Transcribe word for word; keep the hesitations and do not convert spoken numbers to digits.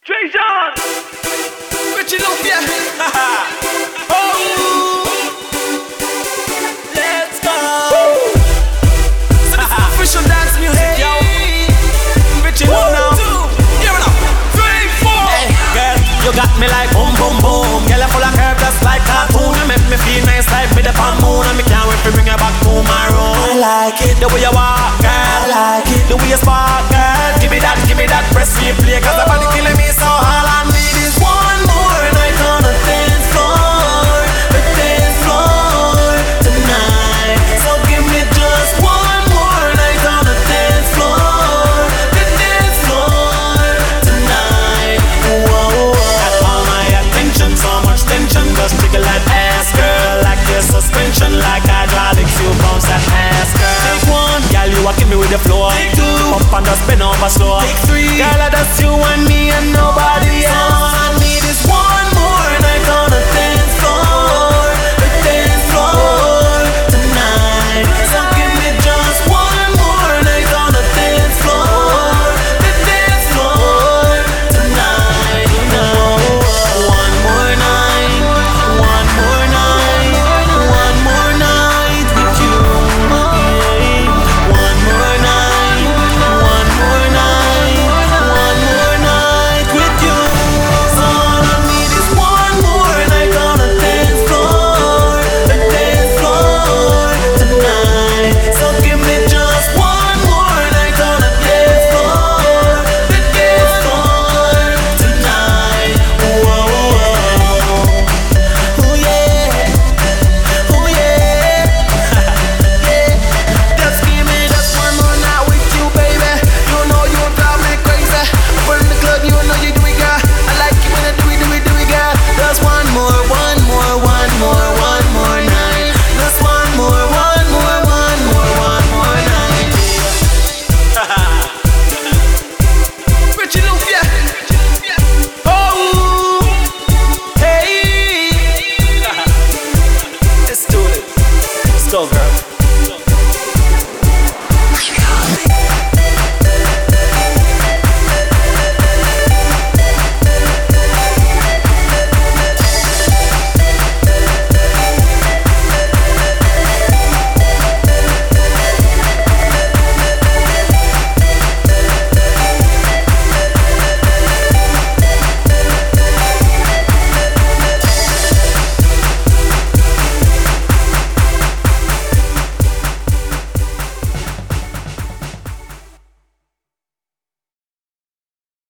Treasure! Richie Love, yeah. Oh, let's go. So this is official dance music, yo. Richie Love now. Here we go. Three, four. Hey, girl, you got me like boom, boom, boom. Girl, you full of curves just like cartoon. You make me feel nice like me the palm moon. And me can't wait to bring you back to my room. I like it the way you walk, girl. I like it the way you spark, girl. Give me that, give me that, press replay, cause I body killing.